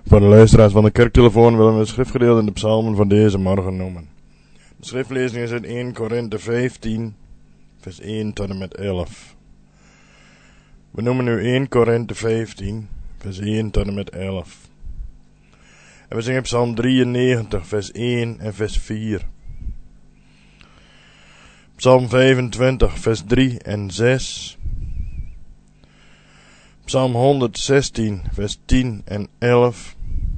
Voor de luisteraars van de kerktelefoon willen we het schriftgedeelte in de psalmen van deze morgen noemen. De schriftlezing is uit 1 Korinthe 15, vers 1 tot en met 11. We noemen nu 1 Korinthe 15, vers 1 tot en met 11. En we zingen psalm 93, vers 1 en vers 4. Psalm 25, vers 3 en 6. Psalm 116, vers 10 en 11.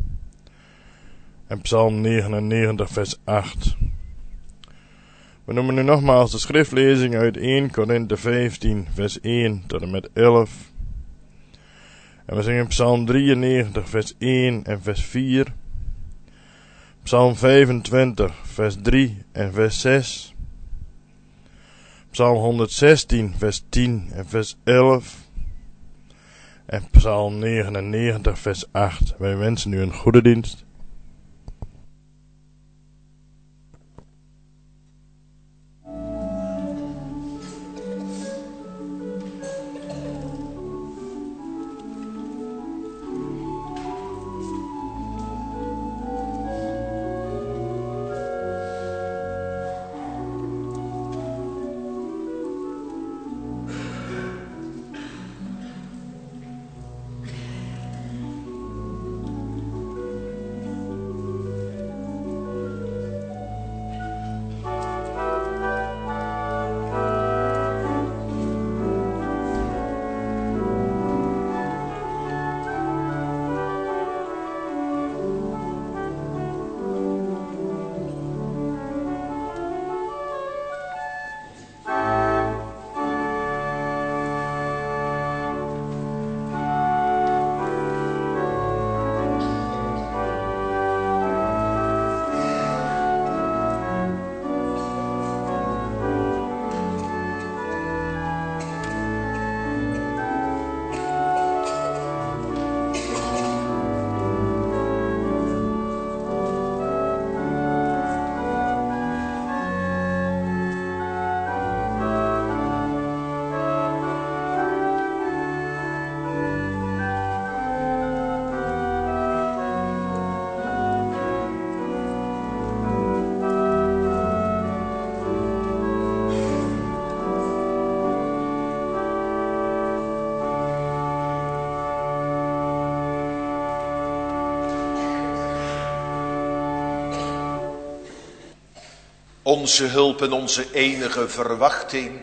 En Psalm 99, vers 8. We noemen nu nogmaals de schriftlezing uit 1 Korinthe 15, vers 1 tot en met 11. En we zingen Psalm 93, vers 1 en vers 4. Psalm 25, vers 3 en vers 6. Psalm 116, vers 10 en vers 11. En Psalm 99, vers 8. Wij wensen u een goede dienst. Onze hulp en onze enige verwachting,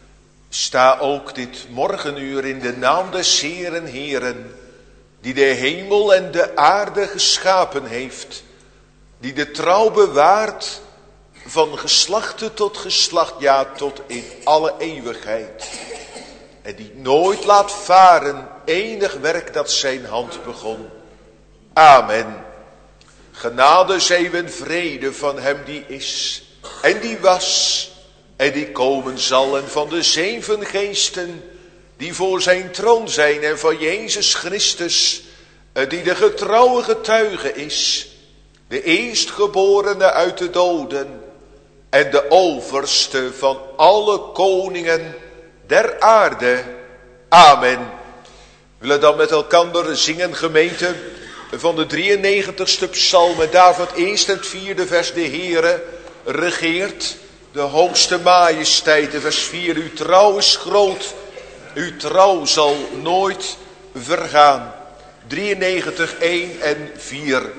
sta ook dit morgenuur in de naam des Heeren Heeren, die de hemel en de aarde geschapen heeft, die de trouw bewaart van geslachte tot geslacht, ja tot in alle eeuwigheid, en die nooit laat varen enig werk dat zijn hand begon. Amen. Genade zij en vrede van hem die is en die was en die komen zal, en van de 7 geesten die voor zijn troon zijn, en van Jezus Christus die de getrouwe getuige is, de eerstgeborene uit de doden en de overste van alle koningen der aarde. Amen. We willen dan met elkaar zingen, gemeente, van de 93ste psalm, met David eerst en het 4e vers. De Heere regeert, de hoogste majesteit, de vers 4. Uw trouw is groot, uw trouw zal nooit vergaan. 93, 1 en 4.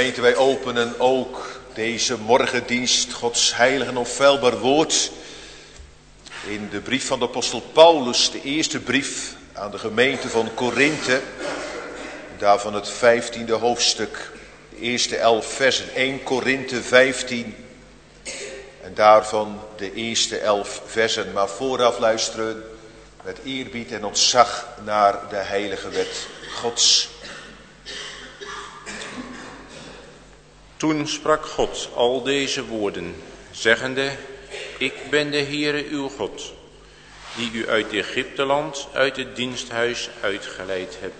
Gemeente, wij openen ook deze morgendienst Gods heilig en onfeilbaar woord in de brief van de apostel Paulus, de eerste brief aan de gemeente van Korinthe, daarvan het 15e hoofdstuk, de eerste 11 versen, 1 Korinthe 15 en daarvan de eerste 11 versen. Maar vooraf luisteren met eerbied en ontzag naar de heilige wet Gods. Toen sprak God al deze woorden, zeggende, ik ben de Heere uw God, die u uit Egypteland, uit het diensthuis uitgeleid hebt.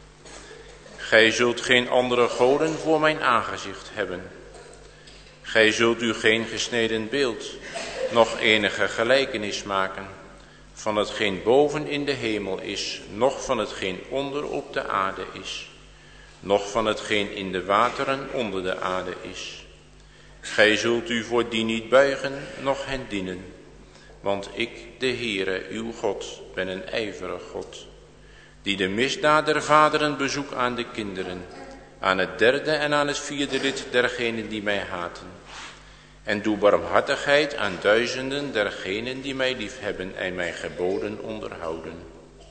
Gij zult geen andere goden voor mijn aangezicht hebben. Gij zult u geen gesneden beeld, noch enige gelijkenis maken, van hetgeen boven in de hemel is, noch van hetgeen onder op de aarde is, noch van hetgeen in de wateren onder de aarde is. Gij zult u voor die niet buigen, noch hen dienen. Want ik, de Heere, uw God, ben een ijverig God, die de misdaad der vaderen bezoek aan de kinderen, aan het derde en aan het vierde lid dergenen die mij haten. En doe barmhartigheid aan duizenden dergenen die mij liefhebben en mijn geboden onderhouden.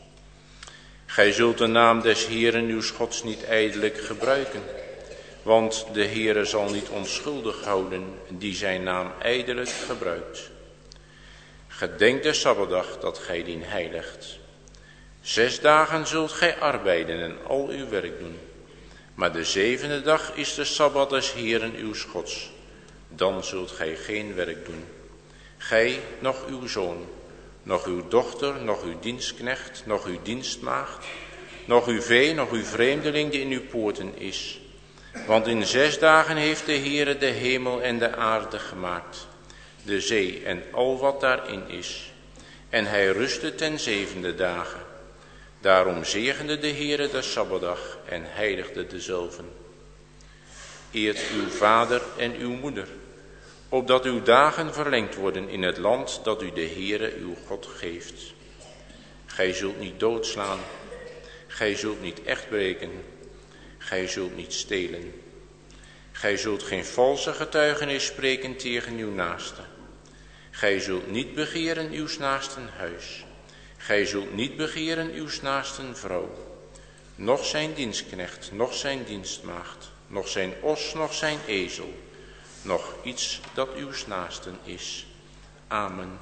Gij zult de naam des Heeren uws Gods niet ijdelijk gebruiken, want de Heere zal niet onschuldig houden die zijn naam ijdelijk gebruikt. Gedenk de Sabbatdag dat gij dien heiligt. 6 dagen zult gij arbeiden en al uw werk doen. Maar de 7e dag is de Sabbat des Heeren uws Gods. Dan zult gij geen werk doen. Gij, noch uw zoon, noch uw dochter, noch uw dienstknecht, noch uw dienstmaagd, noch uw vee, noch uw vreemdeling die in uw poorten is. Want in 6 dagen heeft de Heere de hemel en de aarde gemaakt, de zee en al wat daarin is. En hij rustte ten 7e dagen. Daarom zegende de Heere de Sabbatdag en heiligde dezelve. Eert uw vader en uw moeder, opdat uw dagen verlengd worden in het land dat u de Heere uw God geeft. Gij zult niet doodslaan, gij zult niet echtbreken, gij zult niet stelen. Gij zult geen valse getuigenis spreken tegen uw naaste. Gij zult niet begeren uws naasten huis. Gij zult niet begeren uws naasten vrouw, noch zijn dienstknecht, noch zijn dienstmaagd, noch zijn os, noch zijn ezel, noch iets dat uws naasten is. Amen.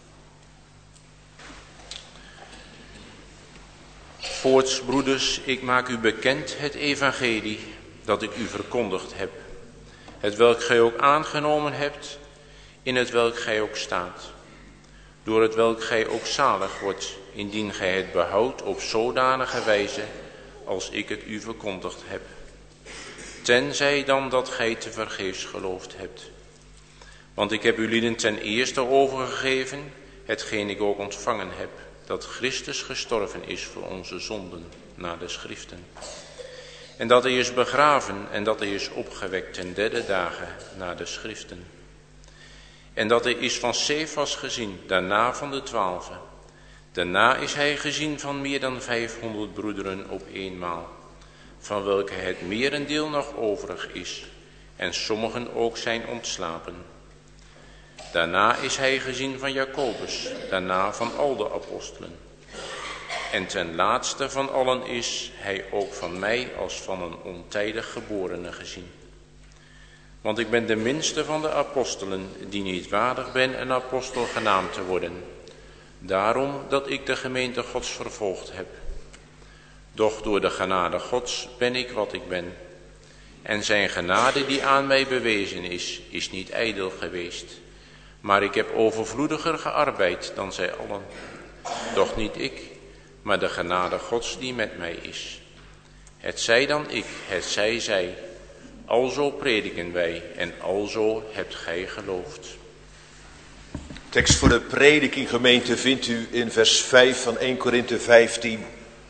Voorts, broeders, ik maak u bekend het evangelie dat ik u verkondigd heb, het welk gij ook aangenomen hebt, in het welk gij ook staat, door het welk gij ook zalig wordt, indien gij het behoudt op zodanige wijze als ik het u verkondigd heb. Tenzij dan dat gij te vergeefs geloofd hebt. Want ik heb u lieden ten eerste overgegeven, hetgeen ik ook ontvangen heb, dat Christus gestorven is voor onze zonden, naar de schriften. En dat hij is begraven en dat hij is opgewekt ten 3e dagen, naar de schriften. En dat hij is van Cephas gezien, daarna van de 12. Daarna is hij gezien van meer dan 500 broederen op eenmaal, van welke het merendeel nog overig is, en sommigen ook zijn ontslapen. Daarna is hij gezien van Jacobus, daarna van al de apostelen. En ten laatste van allen is hij ook van mij als van een ontijdig geborene gezien. Want ik ben de minste van de apostelen, die niet waardig ben een apostel genaamd te worden. Daarom dat ik de gemeente Gods vervolgd heb. Doch door de genade Gods ben ik wat ik ben. En zijn genade die aan mij bewezen is niet ijdel geweest. Maar ik heb overvloediger gearbeid dan zij allen. Doch niet ik, maar de genade Gods die met mij is. Het zij dan ik, het zij zij. Alzo prediken wij en alzo hebt gij geloofd. Tekst voor de prediking, gemeente, vindt u in vers 5 van 1 Korinthe 15.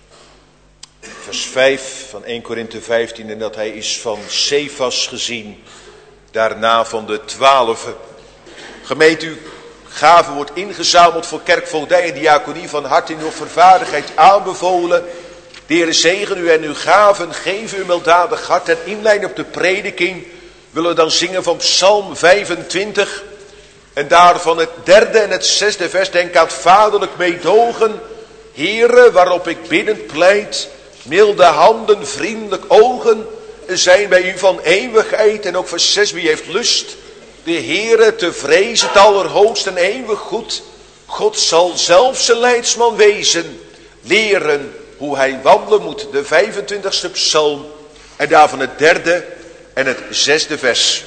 Vers 5 van 1 Korinthe 15, en dat hij is van Cephas gezien, daarna van de 12. Gemeente, uw gave wordt ingezameld voor kerkvoogdij en diaconie, van harte in uw vervaardigheid aanbevolen. De Heer zegen u en uw gaven, geef u milddadig hart. En inlijn op de prediking willen we dan zingen van Psalm 25. En daarvan het 3e en het 6e vers. Denk aan het vaderlijk meedogen. Heere, waarop ik biddend pleit. Milde handen, vriendelijk ogen zijn bij u van eeuwigheid. En ook vers 6, wie heeft lust de Heere te vrezen, het allerhoogst en eeuwig goed. God zal zelf zijn leidsman wezen, leren hoe hij wandelen moet. De 25e psalm en daarvan het 3e en het 6e vers.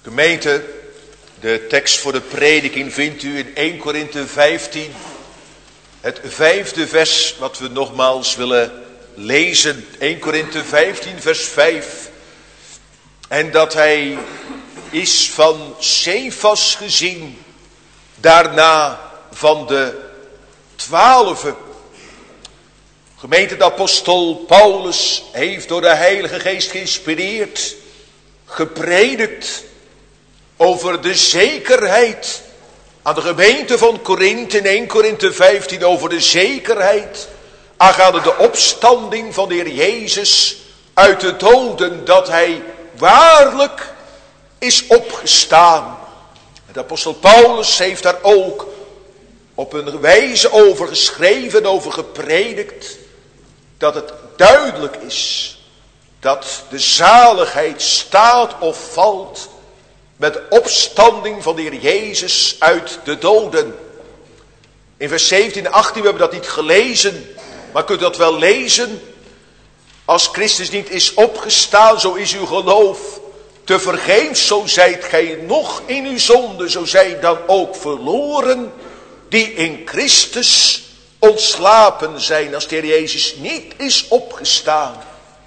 Gemeente, de tekst voor de prediking vindt u in 1 Korinthe 15. Het 5e vers wat we nogmaals willen lezen. 1 Korinthe 15 vers 5. En dat hij is van Cephas gezien, daarna van de 12. Gemeente, de apostel Paulus heeft door de Heilige Geest geïnspireerd, gepredikt over de zekerheid aan de gemeente van Korinthe in 1 Korinthe 15, over de zekerheid aangaande de opstanding van de Heer Jezus uit de doden, dat hij waarlijk is opgestaan. De apostel Paulus heeft daar ook op een wijze over geschreven, over gepredikt, dat het duidelijk is dat de zaligheid staat of valt met de opstanding van de Heer Jezus uit de doden. In vers 17 en 18, we hebben dat niet gelezen, maar kunt u dat wel lezen? Als Christus niet is opgestaan, zo is uw geloof te vergeefs, zo zijt gij nog in uw zonde, zo zij dan ook verloren die in Christus ontslapen zijn, als de Heer Jezus niet is opgestaan.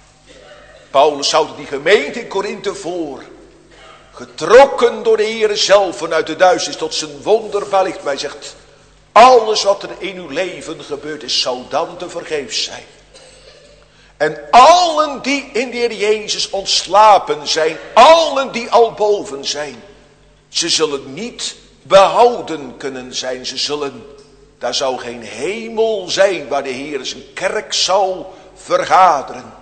Paulus houdt die gemeente in Korinthe voor, getrokken door de Heer zelf vanuit de duisternis tot zijn wonderbaar licht. Maar hij zegt, alles wat er in uw leven gebeurd is, zou dan te vergeefs zijn. En allen die in de Heer Jezus ontslapen zijn, allen die al boven zijn, ze zullen niet behouden kunnen zijn. Daar zou geen hemel zijn waar de Heer zijn kerk zou vergaderen.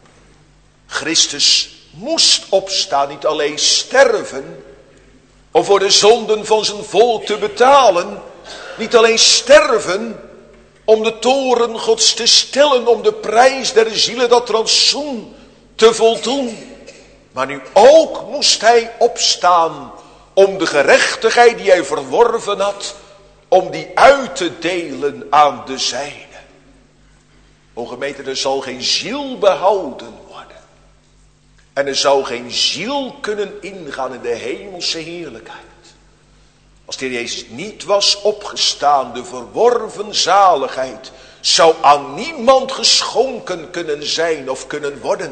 Christus moest opstaan, niet alleen sterven om voor de zonden van zijn volk te betalen, niet alleen sterven om de toren Gods te stillen, om de prijs der zielen, dat rantsoen te voldoen. Maar nu ook moest hij opstaan om de gerechtigheid die hij verworven had, om die uit te delen aan de zijnen. O gemeente, er zal geen ziel behouden worden. En er zou geen ziel kunnen ingaan in de hemelse heerlijkheid. Als de Heer Jezus niet was opgestaan, de verworven zaligheid zou aan niemand geschonken kunnen zijn of kunnen worden.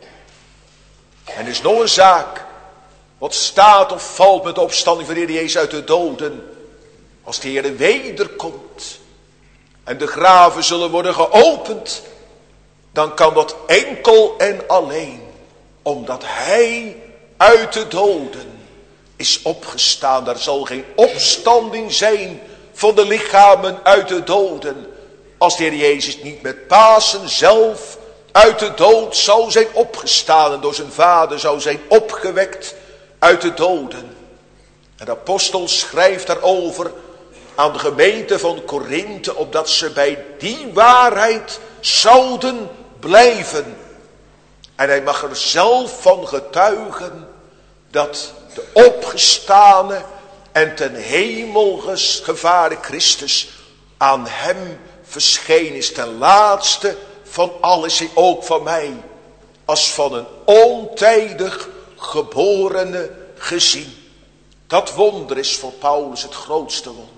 En er is nog een zaak, wat staat of valt met de opstanding van de Heer Jezus uit de doden. Als de Heer wederkomt en de graven zullen worden geopend, dan kan dat enkel en alleen omdat hij uit de doden is opgestaan. Daar zal geen opstanding zijn van de lichamen uit de doden, als de Heer Jezus niet met Pasen zelf uit de dood zou zijn opgestaan en door zijn Vader zou zijn opgewekt uit de doden. En de apostel schrijft daarover aan de gemeente van Korinthe, opdat ze bij die waarheid zouden blijven. En hij mag er zelf van getuigen dat de opgestane en ten hemel gevaren Christus aan hem verschenen is. Ten laatste van alles, ook van mij, als van een ontijdig geborene gezien. Dat wonder is voor Paulus het grootste wonder.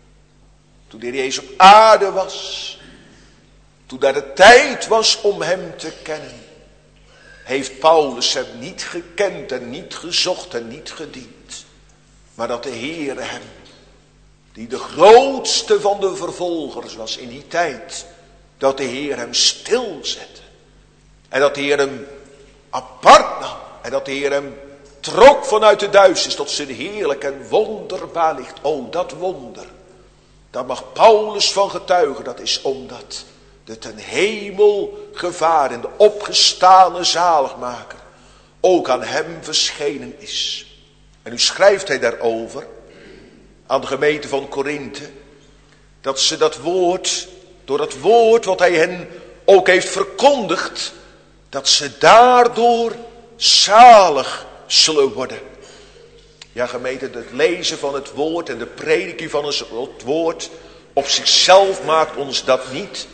Toen de Heer Jezus op aarde was, toen daar de tijd was om hem te kennen, heeft Paulus hem niet gekend en niet gezocht en niet gediend. Maar dat de Heer hem, die de grootste van de vervolgers was in die tijd, dat de Heer hem stilzette. En dat de Heer hem apart nam. En dat de Heer hem trok vanuit de duisternis tot zijn heerlijk en wonderbaar licht. O, dat wonder. Daar mag Paulus van getuigen. Dat is omdat de ten hemel gevaren, de opgestane zaligmaker, ook aan hem verschenen is. En nu schrijft hij daarover aan de gemeente van Korinthe, dat ze dat woord, door dat woord wat hij hen ook heeft verkondigd, dat ze daardoor zalig zullen worden. Ja, gemeente, het lezen van het woord en de prediking van het woord op zichzelf maakt ons dat niet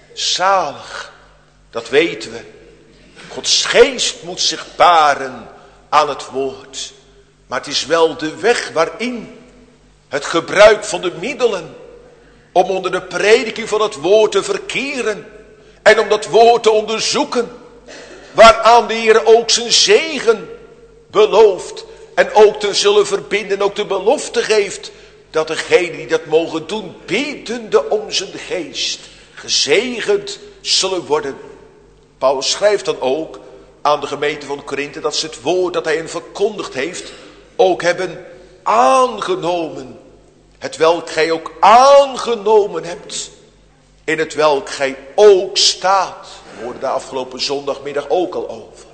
zalig. Dat weten we. Gods geest moet zich paren aan het woord. Maar het is wel de weg waarin het gebruik van de middelen om onder de prediking van het woord te verkeren en om dat woord te onderzoeken, waaraan de Heer ook zijn zegen belooft en ook te zullen verbinden, ook de belofte geeft dat degenen die dat mogen doen, biddende om zijn geest, gezegend zullen worden. Paulus schrijft dan ook aan de gemeente van Korinthe dat ze het woord dat hij hen verkondigd heeft ook hebben aangenomen. Het welk gij ook aangenomen hebt, in het welk gij ook staat. We hoorden daar afgelopen zondagmiddag ook al over.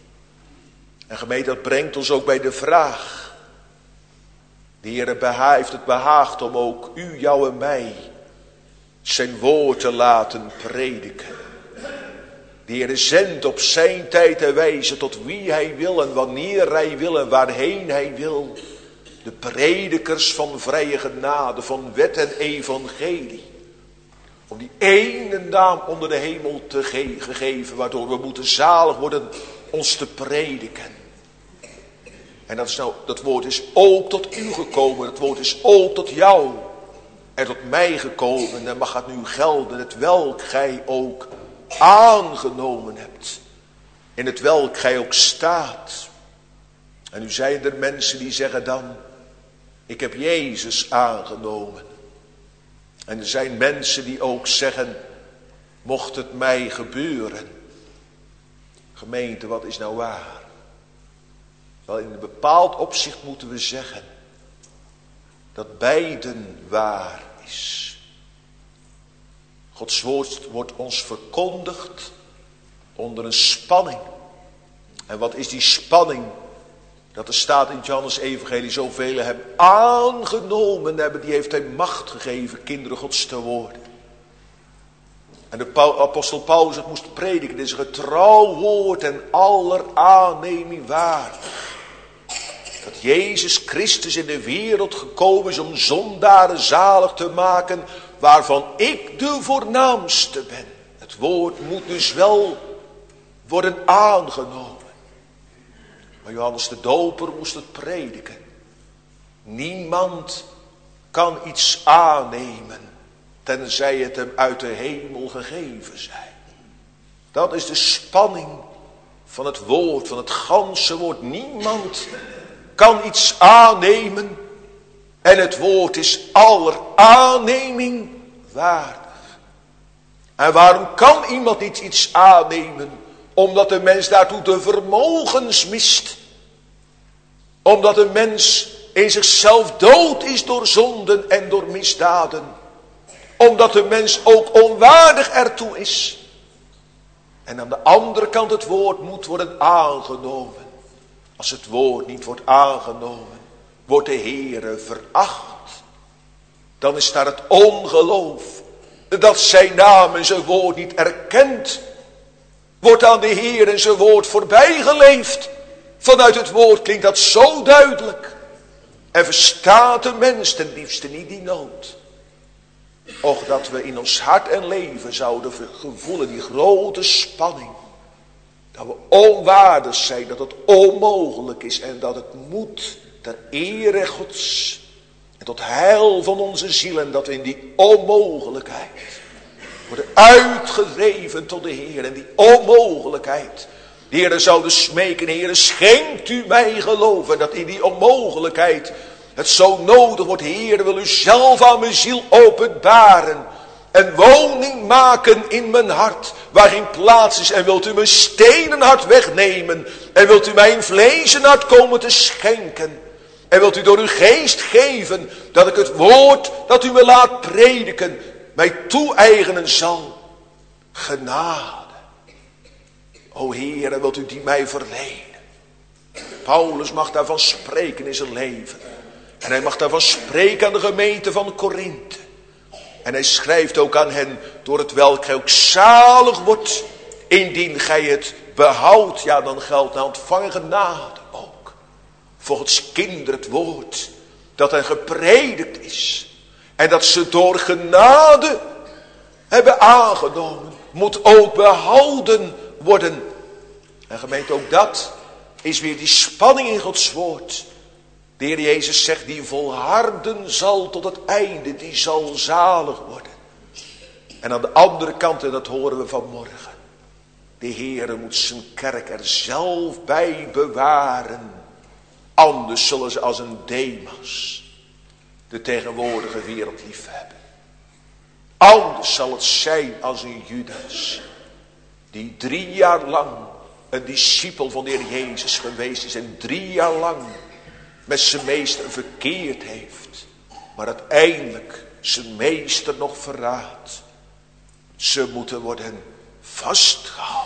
En gemeente, dat brengt ons ook bij de vraag. De Heer heeft het behaagd om ook u, jou en mij zijn woord te laten prediken. De Heer zendt op zijn tijd en wijze tot wie hij wil en wanneer hij wil en waarheen hij wil. De predikers van vrije genade, van wet en evangelie. Om die ene naam onder de hemel te gegeven, waardoor we moeten zalig worden ons te prediken. En dat woord is ook tot u gekomen, dat woord is ook tot jou en tot mij gekomen. En mag het nu gelden, het welk gij ook aangenomen hebt. In het welk gij ook staat. En nu zijn er mensen die zeggen dan, ik heb Jezus aangenomen. En er zijn mensen die ook zeggen, mocht het mij gebeuren. Gemeente, wat is nou waar? Wel, in een bepaald opzicht moeten we zeggen dat beiden waar is. Gods woord wordt ons verkondigd onder een spanning. En wat is die spanning? Dat er staat in Johannes evangelie, zoveel hebben aangenomen hebben, die heeft hij macht gegeven kinderen Gods te worden. En de apostel Paulus het moest prediken, dit is een getrouw woord en aller aanneming waardig. Dat Jezus Christus in de wereld gekomen is om zondaren zalig te maken, waarvan ik de voornaamste ben. Het woord moet dus wel worden aangenomen. Maar Johannes de Doper moest het prediken. Niemand kan iets aannemen, tenzij het hem uit de hemel gegeven zij. Dat is de spanning van het woord, van het ganse woord. Niemand kan iets aannemen en het woord is aller aanneming waardig. En waarom kan iemand niet iets aannemen? Omdat de mens daartoe de vermogens mist. Omdat de mens in zichzelf dood is door zonden en door misdaden. Omdat de mens ook onwaardig ertoe is. En aan de andere kant het woord moet worden aangenomen. Als het woord niet wordt aangenomen, wordt de Heere veracht. Dan is daar het ongeloof. Dat zijn naam en zijn woord niet erkend. Wordt aan de Heer en zijn woord voorbij geleefd. Vanuit het woord klinkt dat zo duidelijk. En verstaat de mens ten liefste niet die nood. Och, dat we in ons hart en leven zouden gevoelen die grote spanning. Dat we onwaardig zijn, dat het onmogelijk is en dat het moet ter ere Gods. En tot heil van onze ziel en dat we in die onmogelijkheid worden uitgedreven tot de Heer. En die onmogelijkheid, de Heer zouden smeken, Heer, schenkt u mij geloof. En dat in die onmogelijkheid het zo nodig wordt, Heer, wil u zelf aan mijn ziel openbaren. En woning maken in mijn hart, waar geen plaats is. En wilt u mijn stenen hart wegnemen. En wilt u mij een vlezen hart komen te schenken. En wilt u door uw geest geven, dat ik het woord dat u me laat prediken, mij toe-eigenen zal. Genade. O Heere, wilt u die mij verlenen. Paulus mag daarvan spreken in zijn leven. En hij mag daarvan spreken aan de gemeente van Korinthe. En hij schrijft ook aan hen, door het welk gij ook zalig wordt, indien gij het behoudt. Ja, dan geldt na ontvangen genade ook. Volgens kinderen het woord, dat hen gepredikt is. En dat ze door genade hebben aangenomen, moet ook behouden worden. En gemeente, ook dat is weer die spanning in Gods woord. De Heer Jezus zegt, die volharden zal tot het einde, die zal zalig worden. En aan de andere kant, en dat horen we vanmorgen, de Heer moet zijn kerk er zelf bij bewaren. Anders zullen ze als een Demas de tegenwoordige wereld lief hebben. Anders zal het zijn als een Judas, die 3 jaar lang een discipel van de Heer Jezus geweest is en 3 jaar lang met zijn meester verkeerd heeft, maar uiteindelijk zijn meester nog verraadt. Ze moeten worden vastgehouden.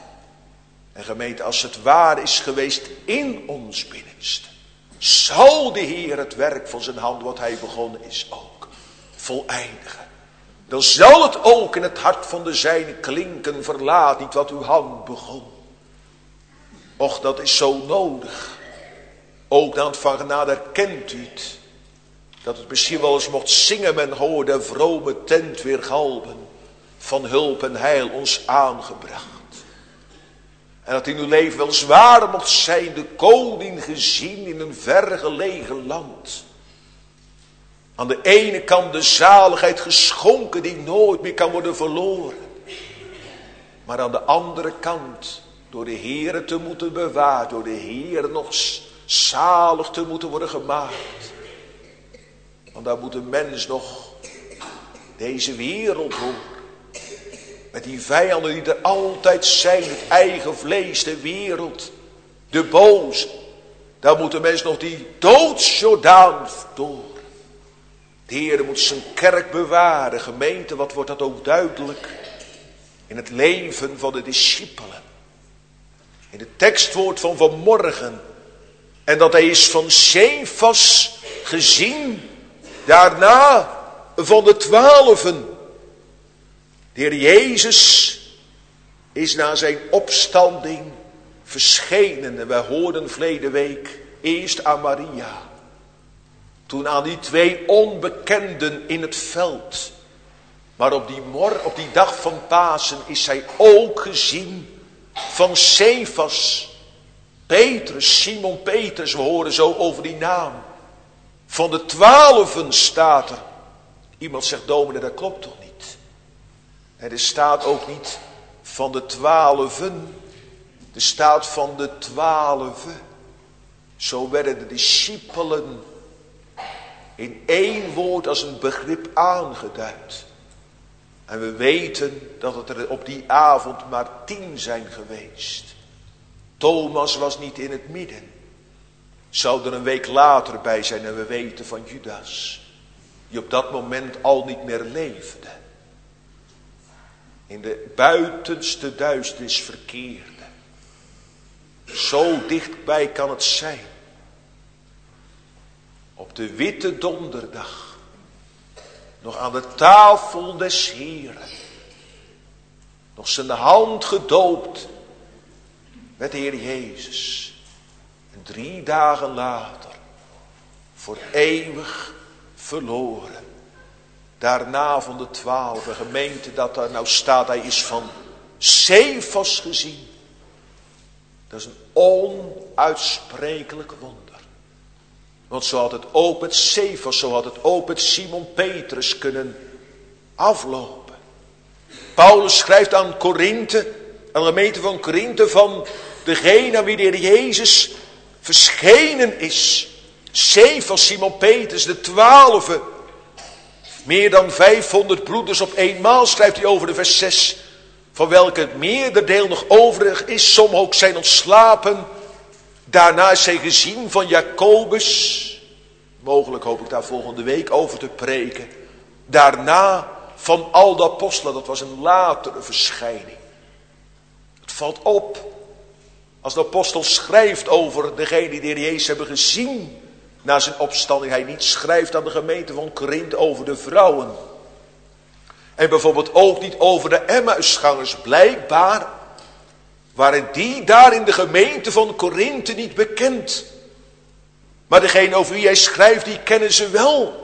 En gemeente, als het waar is geweest in ons binnenste, zal de Heer het werk van zijn hand wat hij begonnen is ook voleindigen. Dan zal het ook in het hart van de zijne klinken, verlaat niet wat uw hand begon. Och, dat is zo nodig. Ook dan van genade herkent u het. Dat het misschien wel eens mocht zingen, men hoorde de vrome tent weer galmen, van hulp en heil ons aangebracht. En dat in uw leven wel zwaar mocht zijn, de koning gezien in een vergelegen land. Aan de ene kant de zaligheid geschonken die nooit meer kan worden verloren. Maar aan de andere kant door de Heere te moeten bewaard, door de Heere nog zalig te moeten worden gemaakt. Want daar moet een mens nog deze wereld door. Met die vijanden die er altijd zijn, het eigen vlees, de wereld, de boze. Daar moet een mens nog die doodsjordaan door. De Heer moet zijn kerk bewaren. Gemeente, wat wordt dat ook duidelijk in het leven van de discipelen. In het tekstwoord van vanmorgen. En dat hij is van Cefas gezien. Daarna van de 12. De Heer Jezus is na zijn opstanding verschenen. En wij hoorden verleden week eerst aan Maria. Toen aan die 2 onbekenden in het veld. Maar op die dag van Pasen is zij ook gezien van Cefas. Petrus, Simon Petrus, we horen zo over die naam. Van de 12 staat er. Iemand zegt, dominee, dat klopt toch niet? Er staat ook niet van de 12. Er staat van de 12. Zo werden de discipelen in 1 woord als een begrip aangeduid. En we weten dat het er op die avond maar 10 zijn geweest. Thomas was niet in het midden. Zou er een week later bij zijn en we weten van Judas. Die op dat moment al niet meer leefde. In de buitenste duisternis verkeerde. Zo dichtbij kan het zijn. Op de witte donderdag. Nog aan de tafel des Heren. Nog zijn hand gedoopt. Met de Heer Jezus. En 3 dagen later. Voor eeuwig verloren. Daarna van de 12. Een gemeente dat daar nou staat. Hij is van Cefas gezien. Dat is een onuitsprekelijk wonder. Want zo had het ook met Cefas, zo had het ook met Simon Petrus kunnen aflopen. Paulus schrijft aan Korinthe, aan de gemeente van Korinthe, van degene aan wie de Heer Jezus verschenen is. Cefas, Simon Petrus, de 12. Meer dan 500 broeders op eenmaal schrijft hij over de vers 6. Van welke het meerderdeel nog overig is, sommigen ook zijn ontslapen. Daarna is zij gezien van Jacobus. Mogelijk hoop ik daar volgende week over te preken. Daarna van al de apostelen, dat was een latere verschijning. Het valt op. Als de apostel schrijft over degene die de Heer Jezus hebben gezien na zijn opstanding. Hij niet schrijft aan de gemeente van Korinthe over de vrouwen. En bijvoorbeeld ook niet over de Emmausgangers. Blijkbaar waren die daar in de gemeente van Korinthe niet bekend. Maar degene over wie hij schrijft, die kennen ze wel.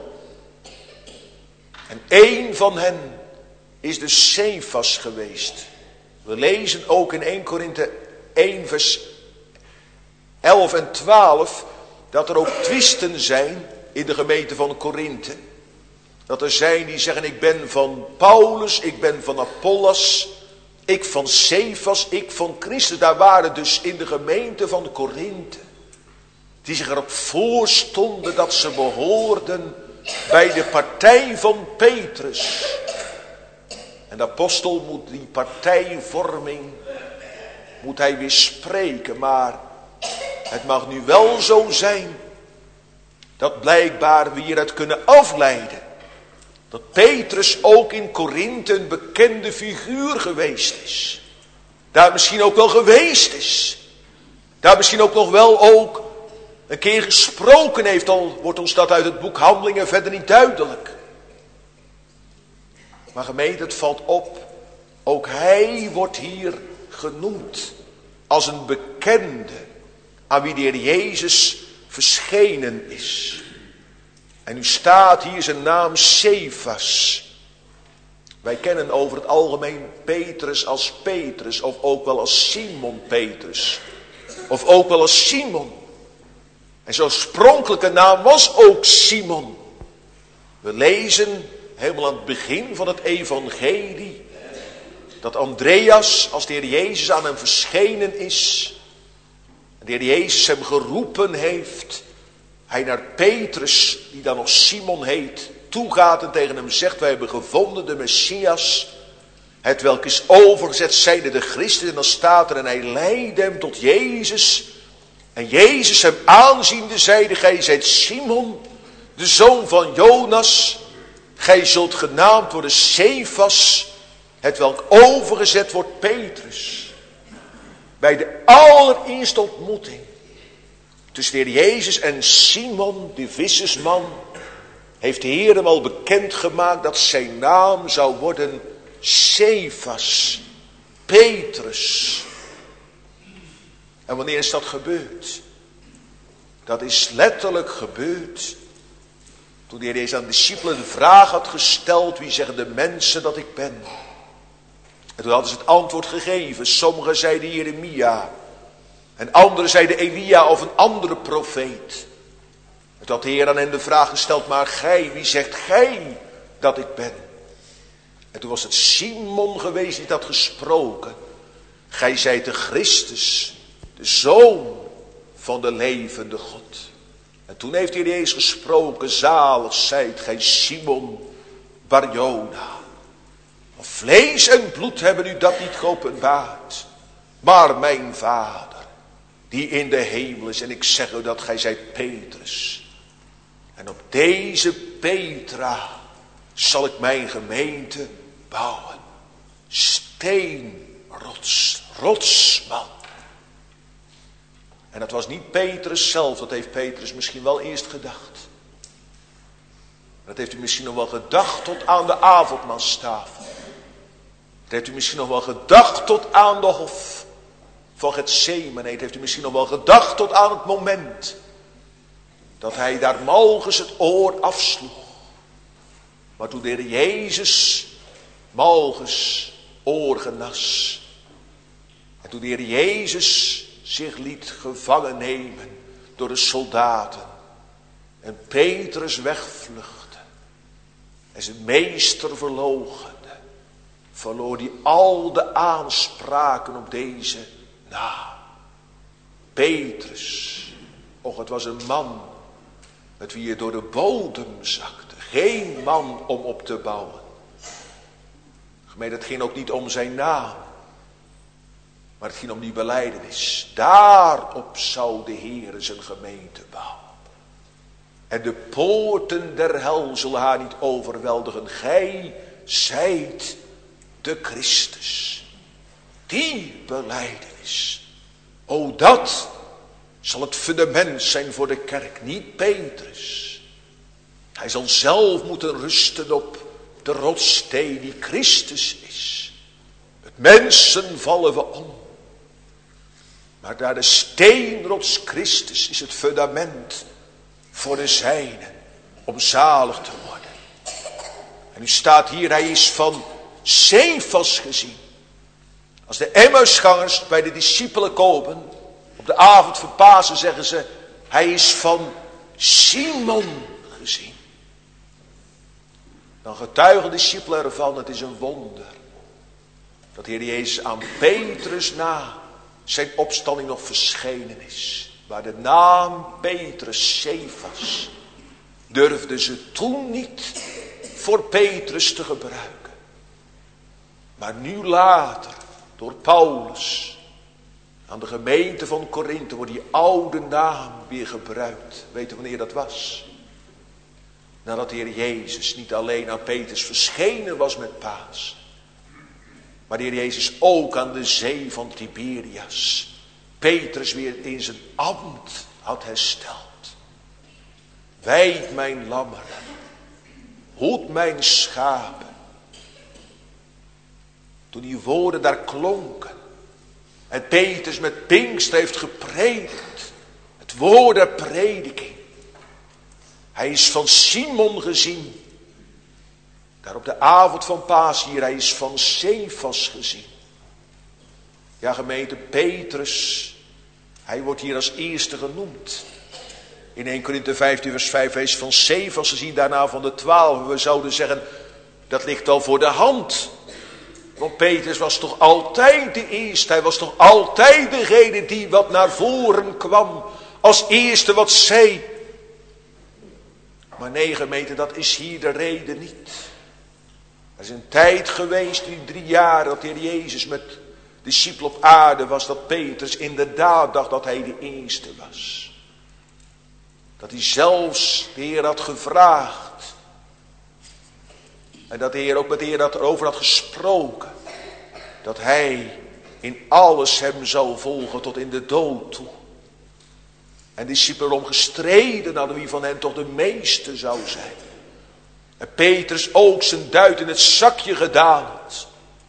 En 1 van hen is de Cefas geweest. We lezen ook in 1 Korinthe 1 vers 11 en 12. dat er ook twisten zijn in de gemeente van Korinthe. Dat er zijn die zeggen, ik ben van Paulus, ik ben van Apollos, ik van Cephas, ik van Christus. Daar waren dus in de gemeente van Korinthe, die zich erop voorstonden dat ze behoorden bij de partij van Petrus. En de apostel moet die partijvorming, moet hij weer spreken. Maar het mag nu wel zo zijn, dat blijkbaar we hieruit kunnen afleiden, dat Petrus ook in Korinthe een bekende figuur geweest is. Daar misschien ook wel geweest is. Daar misschien ook nog wel ook een keer gesproken heeft, al wordt ons dat uit het boek Handelingen verder niet duidelijk. Maar gemeente, het valt op, ook hij wordt hier genoemd als een bekende aan wie de Heer Jezus verschenen is. En nu staat hier zijn naam Cephas. Wij kennen over het algemeen Petrus als Petrus, of ook wel als Simon Petrus, of ook wel als Simon. En zijn oorspronkelijke naam was ook Simon. We lezen helemaal aan het begin van het evangelie dat Andreas, als de Heer Jezus aan hem verschenen is, en de Heer Jezus hem geroepen heeft, hij naar Petrus, die dan nog Simon heet, toegaat en tegen hem zegt, wij hebben gevonden de Messias, het welk is overgezet zijnde de Christus. En dan staat er, en hij leidde hem tot Jezus. En Jezus hem aanziende zeide, gij zijt Simon, de zoon van Jonas. Gij zult genaamd worden Cephas, het welk overgezet wordt Petrus. Bij de allereerste ontmoeting tussen de Heer Jezus en Simon, de vissersman, heeft de Heer hem al bekendgemaakt dat zijn naam zou worden Cephas, Petrus. En wanneer is dat gebeurd? Dat is letterlijk gebeurd toen de Heer Jezus aan de discipelen de vraag had gesteld, wie zeggen de mensen dat ik ben? En toen hadden ze het antwoord gegeven. Sommigen zeiden Jeremia, en anderen zeiden Elia of een andere profeet. En toen had de Heer aan hen de vraag gesteld, maar gij, wie zegt gij dat ik ben? En toen was het Simon geweest die had gesproken. Gij zijt de Christus, de Zoon van de levende God. En toen heeft de Heer Jezus gesproken, zalig zijt gij Simon Barjona. Vlees en bloed hebben u dat niet geopenbaard, maar mijn Vader die in de hemel is. En ik zeg u dat gij zijt Petrus. En op deze Petra zal ik mijn gemeente bouwen. Steenrots, rotsman. En dat was niet Petrus zelf, dat heeft Petrus misschien wel eerst gedacht. Dat heeft u misschien nog wel gedacht tot aan de avondmaalstafel. Dat heeft u misschien nog wel gedacht tot aan de hof van Getsemane. Dat heeft u misschien nog wel gedacht tot aan het moment dat hij daar Malchus het oor afsloeg. Maar toen de Heer Jezus Malchus oor genas. En toen de Heer Jezus zich liet gevangen nemen door de soldaten. En Petrus wegvluchtte. En zijn meester verloochende. Verloor hij al de aanspraken op deze naam. Petrus. Och, het was een man met wie je door de bodem zakte. Geen man om op te bouwen. Gemeente, het ging ook niet om zijn naam. Maar het ging om die belijdenis. Daarop zou de Heer zijn gemeente bouwen. En de poorten der hel zullen haar niet overweldigen. Gij zijt de Christus. Die belijdenis. O, dat zal het fundament zijn voor de kerk. Niet Petrus. Hij zal zelf moeten rusten op de rotssteen die Christus is. Met mensen vallen we om. Maar daar de steenrots Christus is het fundament voor de zijnen om zalig te worden. En nu staat hier, hij is van Cephas gezien. Als de Emmausgangers bij de discipelen komen, op de avond van Pasen zeggen ze, Hij is van Simon gezien. Dan getuigen de discipelen ervan, het is een wonder. Dat de Heer Jezus aan Petrus na zijn opstanding nog verschenen is. Waar de naam Petrus Cephas durfden ze toen niet voor Petrus te gebruiken. Maar nu later, door Paulus, aan de gemeente van Korinthe wordt die oude naam weer gebruikt. Weet u wanneer dat was? Nadat de Heer Jezus niet alleen aan Petrus verschenen was met Paas. Maar de Heer Jezus ook aan de zee van Tiberias Petrus weer in zijn ambt had hersteld. Wijd mijn lammeren, hoed mijn schapen. Toen die woorden daar klonken en Petrus met Pinkster heeft gepredikt, het woord der prediking. Hij is van Simon gezien. Daar op de avond van Paas hier, hij is van Cephas gezien. Ja, gemeente, Petrus, hij wordt hier als eerste genoemd. In 1 Korinthe 15 vers 5, hij is van Cephas gezien, daarna van de 12. We zouden zeggen, dat ligt al voor de hand. Want Petrus was toch altijd de eerste, hij was toch altijd degene die wat naar voren kwam. Als eerste wat zei. Maar nee, gemeente, dat is hier de reden niet. Er is een tijd geweest, die 3 jaar, dat de Heer Jezus met discipelen op aarde was, dat Petrus inderdaad dacht dat hij de eerste was. Dat hij zelfs de Heer had gevraagd. En dat de Heer ook met de Heer erover had gesproken. Dat hij in alles hem zou volgen tot in de dood toe. En de discipelen om gestreden hadden wie van hen toch de meeste zou zijn. En Petrus ook zijn duit in het zakje gedaan had.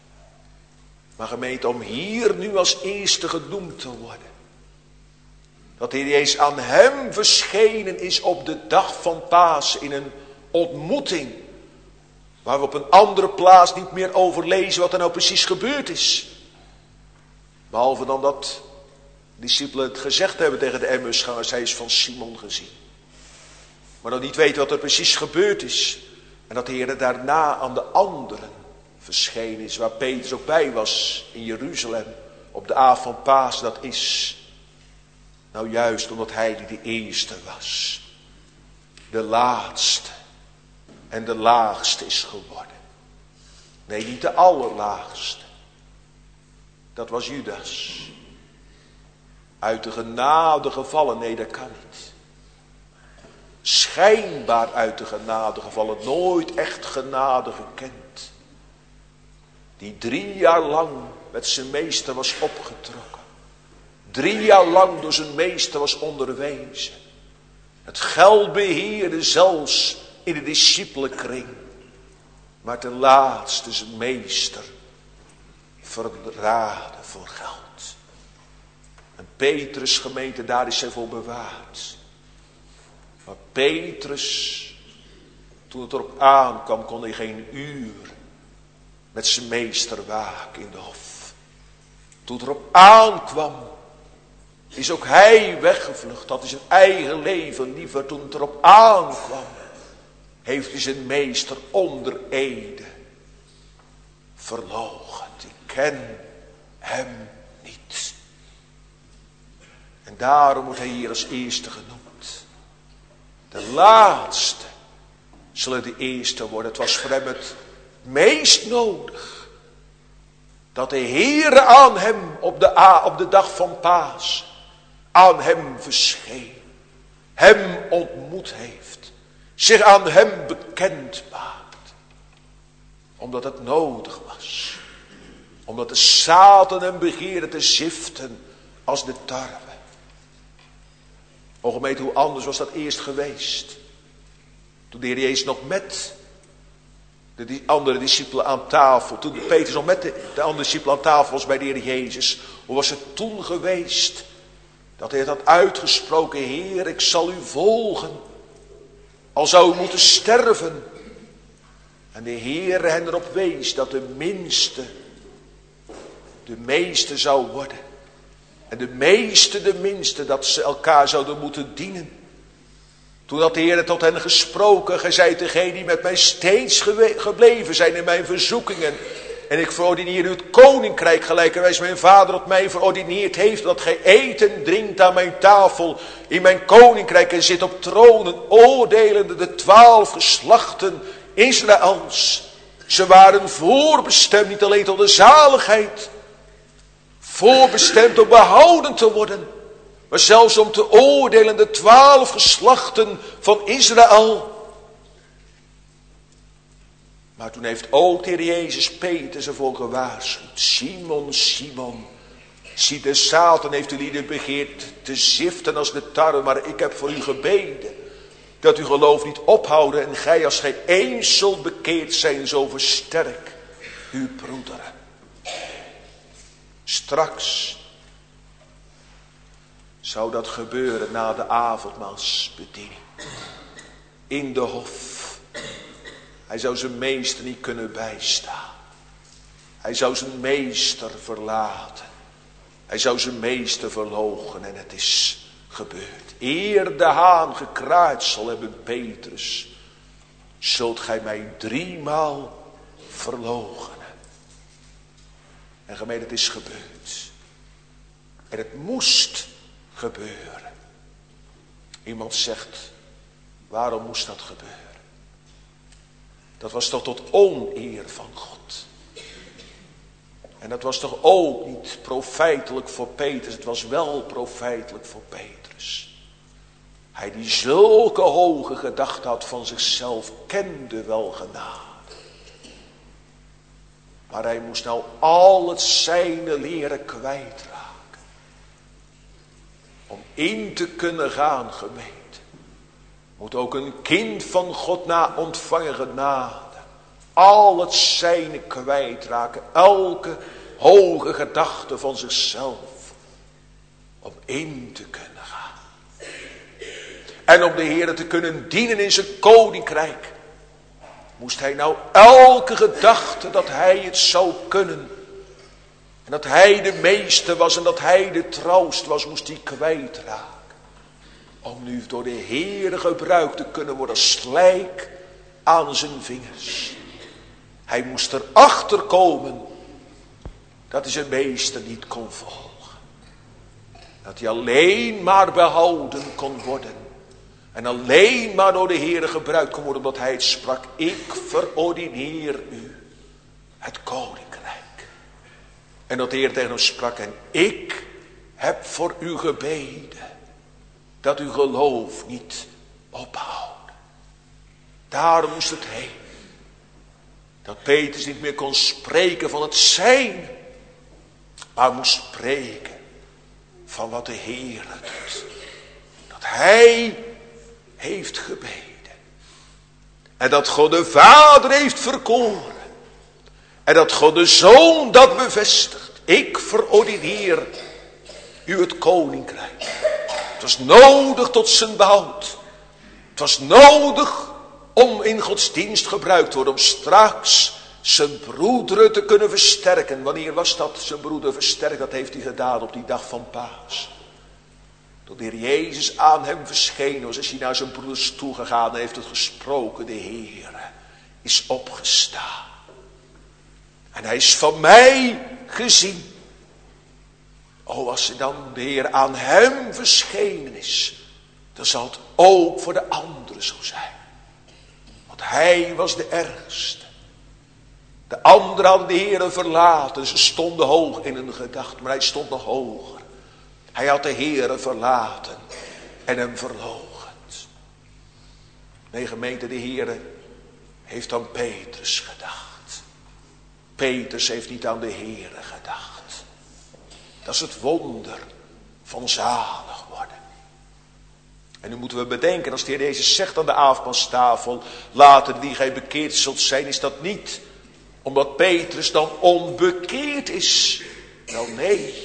Maar gemeente, om hier nu als eerste genoemd te worden. Dat de Heer Jezus aan hem verschenen is op de dag van Pasen in een ontmoeting. Waar we op een andere plaats niet meer over lezen wat er nou precies gebeurd is. Behalve dan dat de discipelen het gezegd hebben tegen de Emmausgangers, hij is van Simon gezien. Maar dan niet weten wat er precies gebeurd is. En dat de Heer daarna aan de anderen verschenen is, waar Petrus ook bij was in Jeruzalem op de avond van Pasen. Dat is nou juist omdat hij die de eerste was. De laatste en de laagste is geworden. Nee, niet de allerlaagste. Dat was Judas. Uit de genade gevallen, nee, dat kan niet. Schijnbaar uit de genade gevallen, nooit echt genade gekend. Die 3 jaar lang met zijn meester was opgetrokken. 3 jaar lang door zijn meester was onderwezen. Het geld beheerde zelfs in de discipelenkring. Maar ten laatste zijn meester verraden voor geld. En Petrus, gemeente, daar is hij voor bewaard. Maar Petrus, toen het erop aankwam, kon hij geen uur met zijn meester waken in de hof. Toen het erop aankwam, is ook hij weggevlucht. Had hij zijn eigen leven liever. Toen het erop aankwam, heeft hij zijn meester onder ede verloochend. Ik ken hem niet. En daarom wordt hij hier als eerste genoemd. De laatste zullen de eerste worden. Het was voor hem het meest nodig dat de Heere aan hem op de dag van Paas aan hem verscheen. Hem ontmoet heeft. Zich aan hem bekend maakt. Omdat het nodig was. Omdat de Satan hem begeerde te ziften als de tarwe. O gemeente, hoe anders was dat eerst geweest. Toen de Heer Jezus nog met de andere discipelen aan tafel. Toen Petrus nog met de andere discipelen aan tafel was bij de Heer Jezus. Hoe was het toen geweest? Dat hij het had uitgesproken. Heer, ik zal u volgen. Al zou u moeten sterven. En de Heer hen erop wees dat de minste de meeste zou worden. En de meeste, de minste, dat ze elkaar zouden moeten dienen. Toen had de Heer tot hen gesproken. Gij zijt degene die met mij steeds gebleven zijn in mijn verzoekingen. En ik verordineer u het koninkrijk gelijkerwijs mijn vader op mij verordineerd heeft. Dat gij eet en drinkt aan mijn tafel in mijn koninkrijk en zit op tronen, oordelende de 12 geslachten Israëls. Ze waren voorbestemd niet alleen tot de zaligheid. Voorbestemd om behouden te worden. Maar zelfs om te oordelen de 12 geslachten van Israël. Maar toen heeft ook de Heer Jezus Petrus ervoor gewaarschuwd. Simon, Simon, zie de Satan heeft u lieden begeerd te ziften als de tarwe. Maar ik heb voor u gebeden. Dat uw geloof niet ophouden. En gij als gij eens zult bekeerd zijn, zo versterk uw broederen. Straks zou dat gebeuren na de avondmaalsbediening. In de hof. Hij zou zijn meester niet kunnen bijstaan. Hij zou zijn meester verlaten. Hij zou zijn meester verloochenen en het is gebeurd. Eer de haan gekraaid zal hebben, Petrus, zult gij mij 3 maal verloochenen. En gemeente, het is gebeurd. En het moest gebeuren. Iemand zegt, waarom moest dat gebeuren? Dat was toch tot oneer van God. En dat was toch ook niet profijtelijk voor Petrus. Het was wel profijtelijk voor Petrus. Hij die zulke hoge gedachten had van zichzelf, kende wel genade. Maar hij moest nou al het zijne leren kwijtraken. Om in te kunnen gaan, gemeente. Moet ook een kind van God na ontvangen genade. Al het zijne kwijtraken. Elke hoge gedachte van zichzelf. Om in te kunnen gaan. En om de Heer te kunnen dienen in zijn koninkrijk. Moest hij nou elke gedachte dat hij het zou kunnen. En dat hij de meeste was en dat hij de trouwst was, moest hij kwijtraken. Om nu door de Heere gebruikt te kunnen worden als slijk aan zijn vingers. Hij moest erachter komen dat hij zijn meester niet kon volgen. Dat hij alleen maar behouden kon worden. En alleen maar door de Heere gebruikt kon worden omdat hij het sprak. Ik verordineer u het koninkrijk. En dat de Heer tegen hem sprak. En ik heb voor u gebeden. Dat uw geloof niet ophoudt. Daar moest het heen. Dat Petrus niet meer kon spreken van het zijn. Maar moest spreken van wat de Heer doet. Dat hij heeft gebeden. En dat God de Vader heeft verkoren. En dat God de Zoon dat bevestigt. Ik verordineer u het koninkrijk. Het was nodig tot zijn behoud. Het was nodig om in Gods dienst gebruikt te worden. Om straks zijn broederen te kunnen versterken. Wanneer was dat zijn broeder versterkt? Dat heeft hij gedaan op die dag van Paas. Toen de Heer Jezus aan hem verschenen was, is hij naar zijn broeders toegegaan en heeft het gesproken. De Heer is opgestaan. En hij is van mij gezien. O, als dan de Heer aan hem verschenen is, dan zal het ook voor de anderen zo zijn. Want hij was de ergste. De anderen hadden de Heer verlaten. Ze stonden hoog in hun gedachten, maar hij stond nog hoger. Hij had de Heer verlaten en hem verloochend. Nee, gemeente, de Heer heeft aan Petrus gedacht. Petrus heeft niet aan de Heer gedacht. Dat is het wonder van zalig worden. En nu moeten we bedenken, als de Heer Jezus zegt aan de avondmaalstafel, later die gij bekeerd zult zijn, is dat niet omdat Petrus dan onbekeerd is. Wel nee.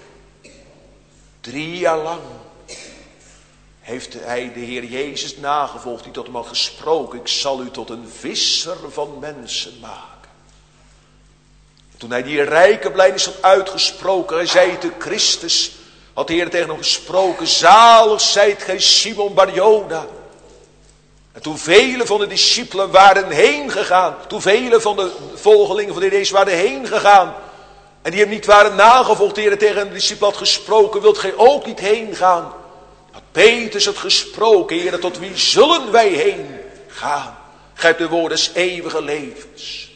3 jaar lang heeft hij de Heer Jezus nagevolgd, die tot hem had gesproken. Ik zal u tot een visser van mensen maken. Toen hij die rijke blijdenis had uitgesproken, hij zei te Christus, Had de Heer tegen hem gesproken, zalig zijt gij Simon Bar-Jona. En toen vele van de discipelen waren heen gegaan, toen vele van de volgelingen van de Heer Jezus waren heen gegaan, en die hem niet waren nagevolgd, de Heer tegen de discipelen had gesproken, wilt gij ook niet heen gaan? Had Petrus het gesproken, Heer, tot wie zullen wij heen gaan? Gij hebt de woorden des eeuwige levens.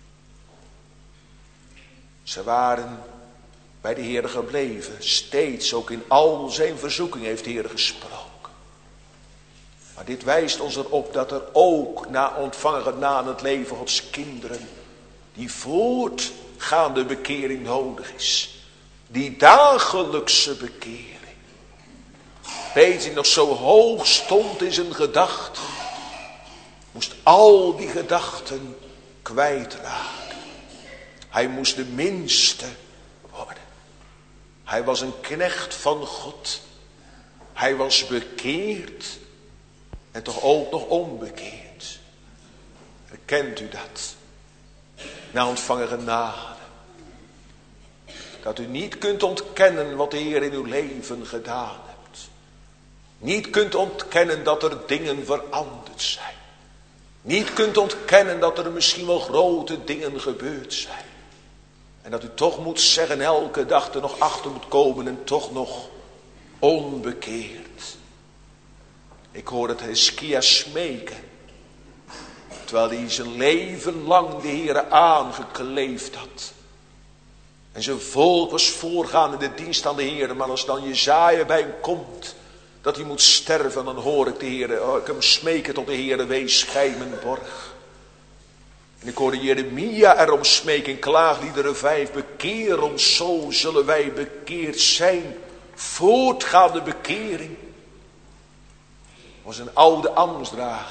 Ze waren bij de Heer gebleven, steeds ook in al zijn verzoeking heeft de Heer gesproken. Maar dit wijst ons erop dat er ook na ontvangen genade in het leven Gods kinderen die voortgaande bekering nodig is. Die dagelijkse bekering. Petrus die nog zo hoog stond in zijn gedachten, moest al die gedachten kwijtraken. Hij moest de minste worden. Hij was een knecht van God. Hij was bekeerd en toch ook nog onbekeerd. Herkent u dat? Na ontvangen genade. Dat u niet kunt ontkennen wat de Heer in uw leven gedaan hebt. Niet kunt ontkennen dat er dingen veranderd zijn. Niet kunt ontkennen dat er misschien wel grote dingen gebeurd zijn. En dat u toch moet zeggen elke dag er nog achter moet komen en toch nog onbekeerd. Ik hoor het Hizkia smeken. Terwijl hij zijn leven lang de Heere aangekleefd had. En zijn volk was voorgaan in de dienst aan de Heere. Maar als dan Jesaja bij hem komt, dat hij moet sterven, dan hoor ik de Heere, ik hem smeken tot de Heere, wees gij mijn borg. En ik hoorde Jeremia erom smeken in Klaagliederen 5. Bekeer ons, zo zullen wij bekeerd zijn. Voortgaande bekering. Was een oude ambtsdrager.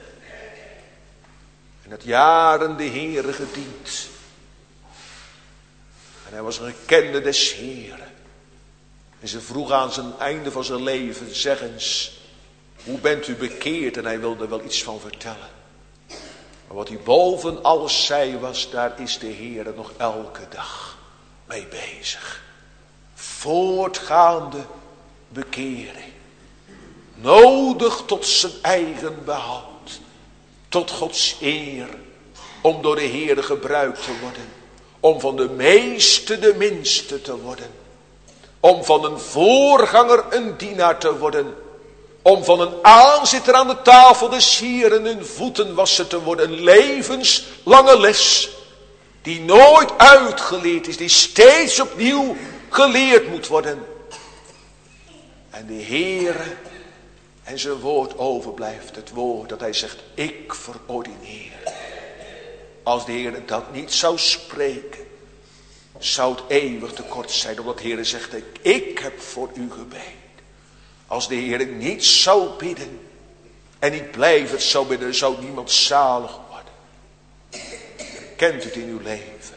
En had jaren de Heere gediend. En hij was een gekende des Heeren. En ze vroeg aan zijn einde van zijn leven, zeg eens, hoe bent u bekeerd? En hij wilde er wel iets van vertellen. Maar wat hij boven alles zei was, daar is de Heer nog elke dag mee bezig. Voortgaande bekering. Nodig tot zijn eigen behoud. Tot Gods eer. Om door de Heer gebruikt te worden. Om van de meeste de minste te worden. Om van een voorganger een dienaar te worden. Om van een aanzitter aan de tafel des Heeren hun voeten wassen te worden. Een levenslange les. Die nooit uitgeleerd is. Die steeds opnieuw geleerd moet worden. En de Heere en zijn woord overblijft. Het woord dat hij zegt, ik verordineer. Als de Heere dat niet zou spreken, zou het eeuwig tekort zijn. Omdat de Heere zegt, ik heb voor u gebeden. Als de Heere niet zou bidden en niet blijven zou bidden, zou niemand zalig worden. Kent u het in uw leven?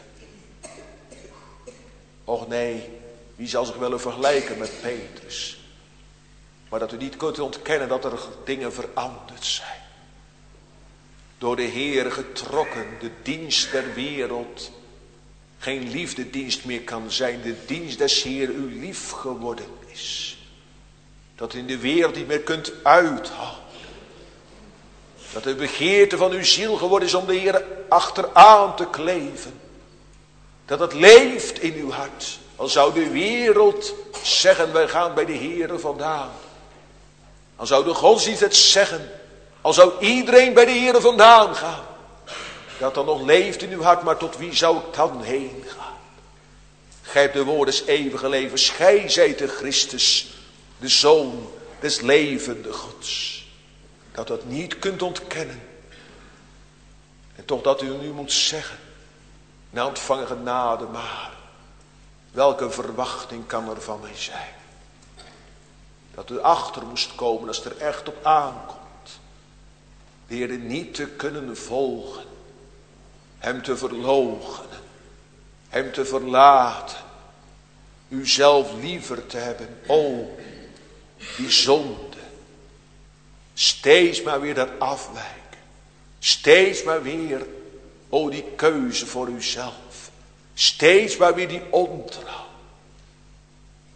Och nee, wie zal zich willen vergelijken met Petrus? Maar dat u niet kunt ontkennen dat er dingen veranderd zijn. Door de Heer getrokken, de dienst der wereld geen liefdedienst meer kan zijn. De dienst des Heer u lief geworden is. Dat u in de wereld niet meer kunt uithouden. Dat de begeerte van uw ziel geworden is om de Heer achteraan te kleven. Dat het leeft in uw hart. Al zou de wereld zeggen, wij gaan bij de Heer vandaan. Al zou de godsdienst het zeggen. Al zou iedereen bij de Heer vandaan gaan. Dat dan nog leeft in uw hart, maar tot wie zou ik dan heen gaan? Gij hebt de woorden des eeuwige levens. Gij zijt de Christus, de Zoon des levende Gods. Dat dat niet kunt ontkennen. En toch dat u nu moet zeggen. Na ontvangen genade maar. Welke verwachting kan er van mij zijn? Dat u achter moest komen als het er echt op aankomt. De Heer niet te kunnen volgen. Hem te verloochenen. Hem te verlaten. Uzelf liever te hebben. O, die zonde. Steeds maar weer dat afwijken. Steeds maar weer, o, die keuze voor uzelf. Steeds maar weer die ontrouw.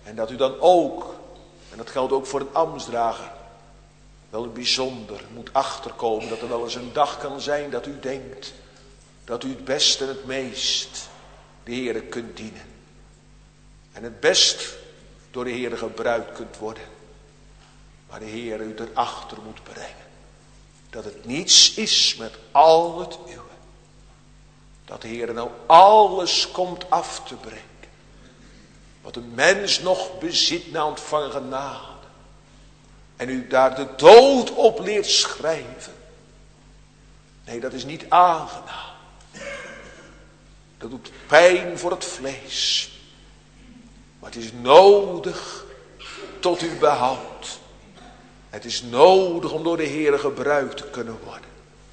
En dat u dan ook, en dat geldt ook voor een ambtsdrager, wel bijzonder moet achterkomen dat er wel eens een dag kan zijn dat u denkt dat u het best en het meest de Heere kunt dienen. En het best door de Heere gebruikt kunt worden. Maar de Heere u erachter moet brengen. Dat het niets is met al het uwe. Dat de Heere nou alles komt af te brengen. Wat een mens nog bezit na ontvangen genade. En u daar de dood op leert schrijven. Nee, dat is niet aangenaam. Dat doet pijn voor het vlees. Maar het is nodig tot uw behoud. Het is nodig om door de Heere gebruikt te kunnen worden.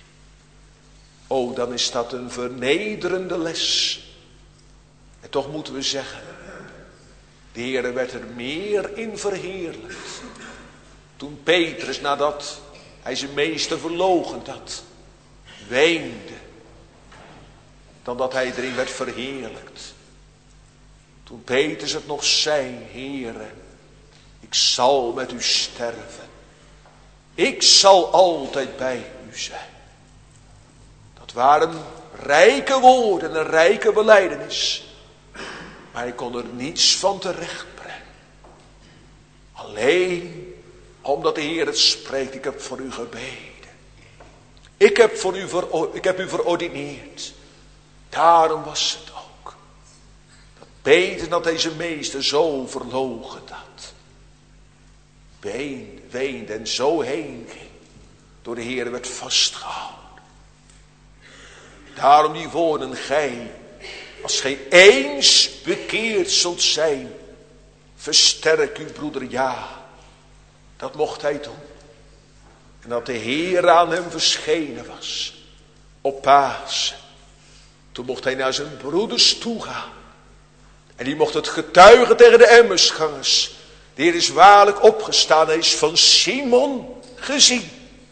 O, dan is dat een vernederende les. En toch moeten we zeggen, de Heere werd er meer in verheerlijkt. Toen Petrus, nadat hij zijn meester verloochend had, weende, dan dat hij erin werd verheerlijkt. Toen Petrus het nog zei, Heere, ik zal met u sterven. Ik zal altijd bij u zijn. Dat waren rijke woorden, een rijke belijdenis. Maar hij kon er niets van terecht brengen. Alleen omdat de Heer het spreekt, ik heb voor u gebeden. Ik heb u verordineerd. Daarom was het ook. Dat Petrus, dat deze meester zo verloochend had. Weende en zo heen ging. Door de Heer werd vastgehouden. Daarom die woorden, gij, als gij eens bekeerd zult zijn, versterk uw broeder, ja. Dat mocht hij doen. En dat de Heer aan hem verschenen was. Op Pasen. Toen mocht hij naar zijn broeders toe gaan. En die mocht het getuigen tegen de Emmausgangers. De Heer is waarlijk opgestaan. Hij is van Simon gezien.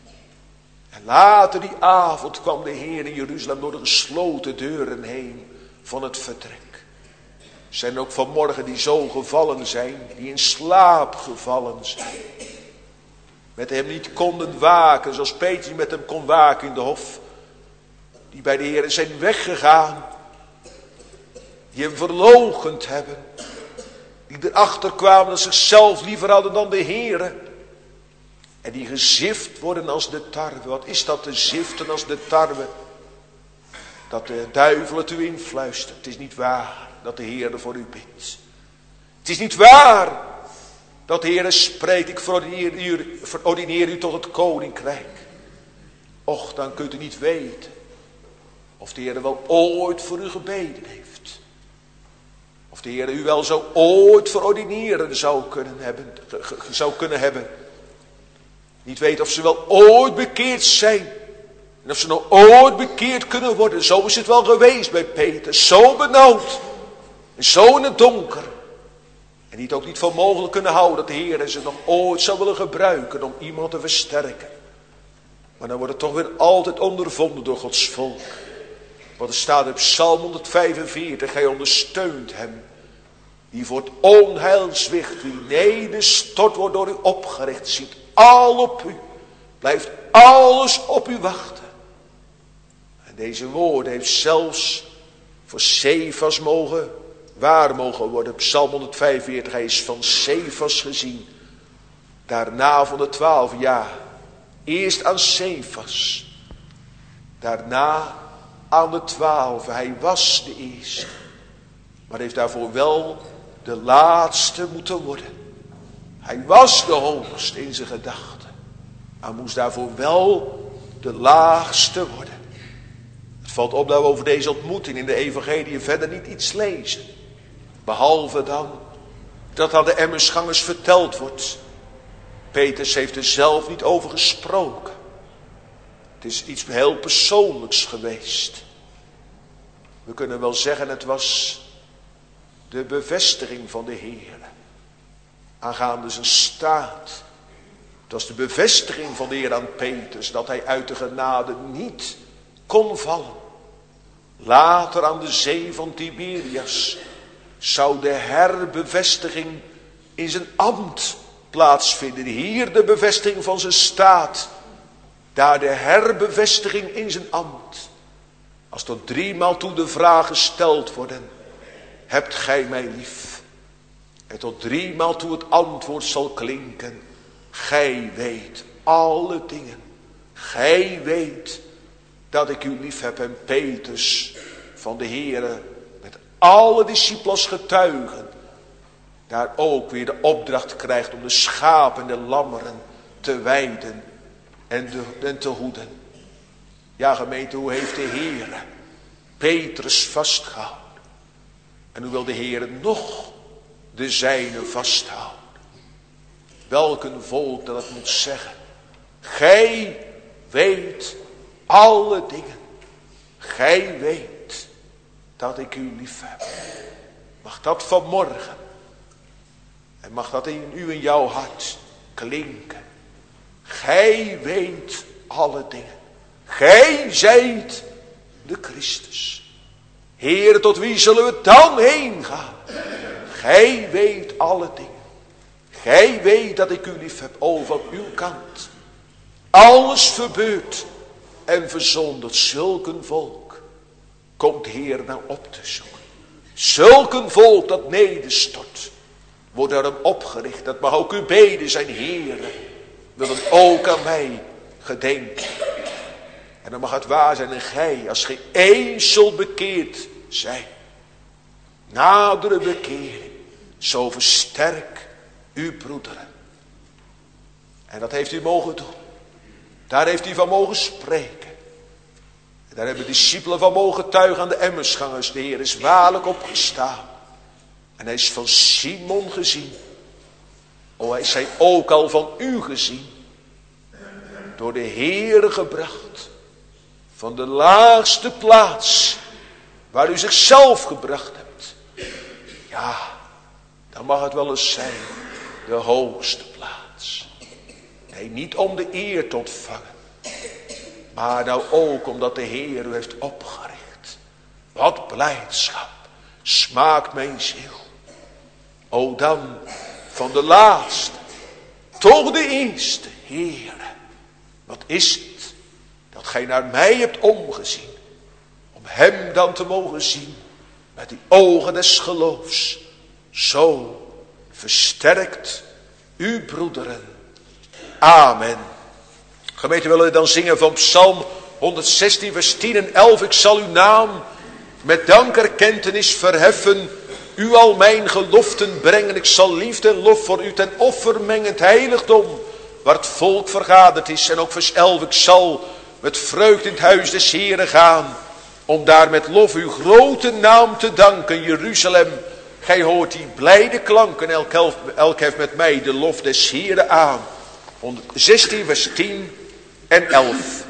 En later die avond kwam de Heer in Jeruzalem door de gesloten deuren heen van het vertrek. Er zijn ook vanmorgen die zo gevallen zijn. Die in slaap gevallen zijn. Met hem niet konden waken zoals Petrus met hem kon waken in de hof. Die bij de Heer zijn weggegaan. Die hem verloochend hebben. Die erachter kwamen dat ze zichzelf liever hadden dan de Heer. En die gezift worden als de tarwe. Wat is dat te ziften als de tarwe? Dat de duivel het u influistert. Het is niet waar dat de Heer voor u bidt. Het is niet waar dat de Heer spreekt. Ik verordineer u tot het koninkrijk. Och, dan kunt u niet weten of de Heer wel ooit voor u gebeden heeft. Of de Heer u wel zo ooit verordineren zou kunnen hebben. Niet weten of ze wel ooit bekeerd zijn. En of ze nog ooit bekeerd kunnen worden. Zo is het wel geweest bij Peter. Zo benauwd. En zo in het donker. En die het ook niet voor mogelijk kunnen houden dat de Heer ze nog ooit zou willen gebruiken om iemand te versterken. Maar dan wordt het toch weer altijd ondervonden door Gods volk. Want er staat op Psalm 145, hij ondersteunt hem. Die voor het onheilswicht, wie nederstort wordt door u opgericht, ziet al op u. Blijft alles op u wachten. En deze woorden heeft zelfs voor Cephas waar mogen worden. Psalm 145, hij is van Cephas gezien. Daarna van de 12 jaar. Eerst aan Cephas. Daarna aan de 12. Hij was de eerste. Maar heeft daarvoor wel de laatste moeten worden. Hij was de hoogste in zijn gedachten. Maar moest daarvoor wel de laagste worden. Het valt op dat we over deze ontmoeting in de evangelie verder niet iets lezen. Behalve dan dat aan de Emmausgangers verteld wordt. Petrus heeft er zelf niet over gesproken. Het is iets heel persoonlijks geweest. We kunnen wel zeggen het was de bevestiging van de Heer. Aangaande zijn staat. Het was de bevestiging van de Heer aan Petrus dat hij uit de genade niet kon vallen. Later aan de zee van Tiberias zou de herbevestiging in zijn ambt plaatsvinden. Hier de bevestiging van zijn staat. Daar de herbevestiging in zijn ambt. Als tot 3 maal toe de vraag gesteld worden. Hebt gij mij lief? En tot 3 maal toe het antwoord zal klinken. Gij weet alle dingen. Gij weet dat ik u lief heb. En Petrus van de Heere met alle discipels getuigen. Daar ook weer de opdracht krijgt om de schapen en de lammeren te weiden en te hoeden. Ja gemeente, hoe heeft de Heere Petrus vastgehouden? En hoe wil de Heere nog de zijne vasthouden? Welk een volk dat het moet zeggen. Gij weet alle dingen. Gij weet dat ik u lief heb. Mag dat vanmorgen. En mag dat in u en jouw hart klinken. Gij weet alle dingen. Gij zijt de Christus. Heere, tot wie zullen we dan heen gaan? Gij weet alle dingen. Gij weet dat ik u lief heb. O, van uw kant. Alles verbeurd en verzonderd. Zulk een volk komt Heer nou op te zoeken. Zulk een volk dat nederstort. Wordt daarom opgericht. Dat mag ook uw beden zijn, Heere. Wil het ook aan mij gedenken. En dan mag het waar zijn. En gij, als gij eens zult bekeerd zijn. Nadere bekering. Zo versterk uw broederen. En dat heeft u mogen doen. Daar heeft u van mogen spreken. En daar hebben de discipelen van mogen getuigen aan de Emmersgangers. De Heer is waarlijk opgestaan. En hij is van Simon gezien. O, hij is ook al van u gezien. Door de Heere gebracht. Van de laagste plaats. Waar u zichzelf gebracht hebt. Ja, dan mag het wel eens zijn. De hoogste plaats. Nee, niet om de eer te ontvangen. Maar nou ook omdat de Heer u heeft opgericht. Wat blijdschap smaakt mijn ziel. O dan van de laatste. Toch de eerste. Heere, wat is het dat gij naar mij hebt omgezien. Om hem dan te mogen zien. Met die ogen des geloofs. Zo versterkt uw broederen. Amen. Gemeente, willen we dan zingen van Psalm 116 vers 10 en 11. Ik zal uw naam met dankerkentenis verheffen. U al mijn geloften brengen. Ik zal liefde en lof voor u ten offer mengen. Het heiligdom waar het volk vergaderd is. En ook vers 11. Ik zal met vreugd in het huis des Heren gaan. Om daar met lof uw grote naam te danken. Jeruzalem, gij hoort die blijde klanken. Elk heeft met mij de lof des Heren aan. 116 vers 10 en 11.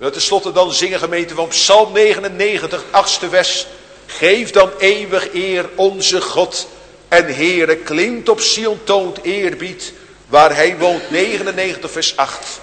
Nou, ten slotte dan zingen gemeente van Psalm 99, 8e vers. Geef dan eeuwig eer onze God en Heere, klinkt op Sion, toont eerbied, waar hij woont. 99 vers 8.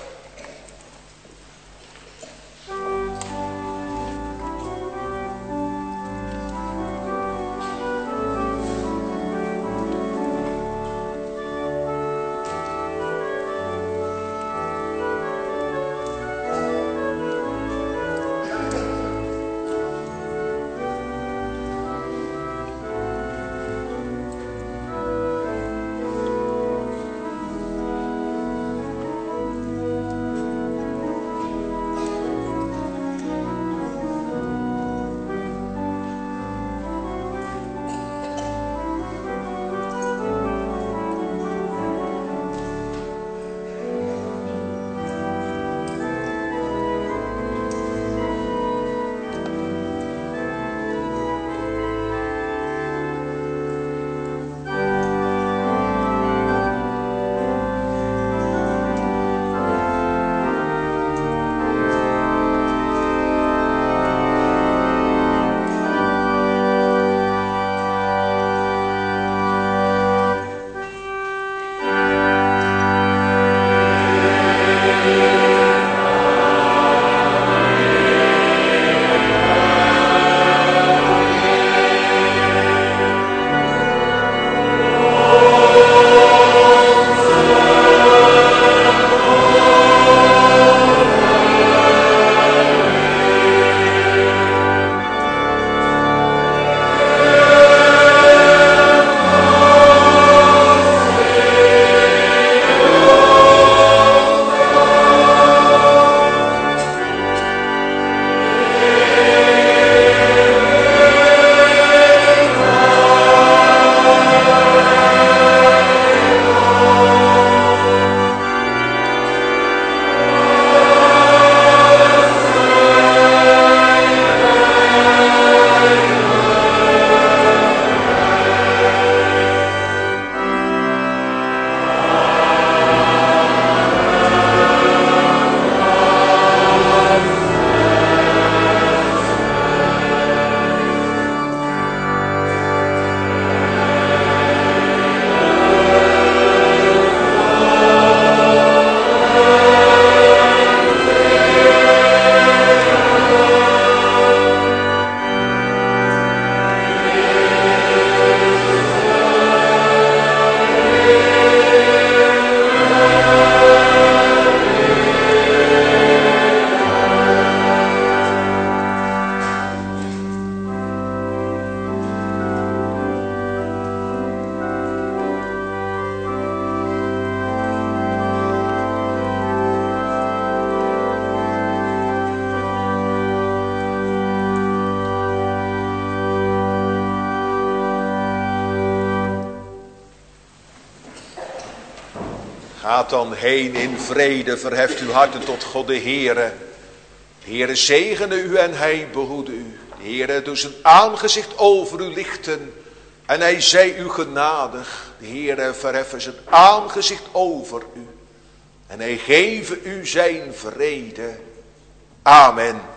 Gaat dan heen in vrede, verheft uw harten tot God de Heere. De Heere zegene u en hij behoede u. De Heere doet zijn aangezicht over u lichten en hij zij u genadig. De Heere verheffen zijn aangezicht over u en hij geven u zijn vrede. Amen.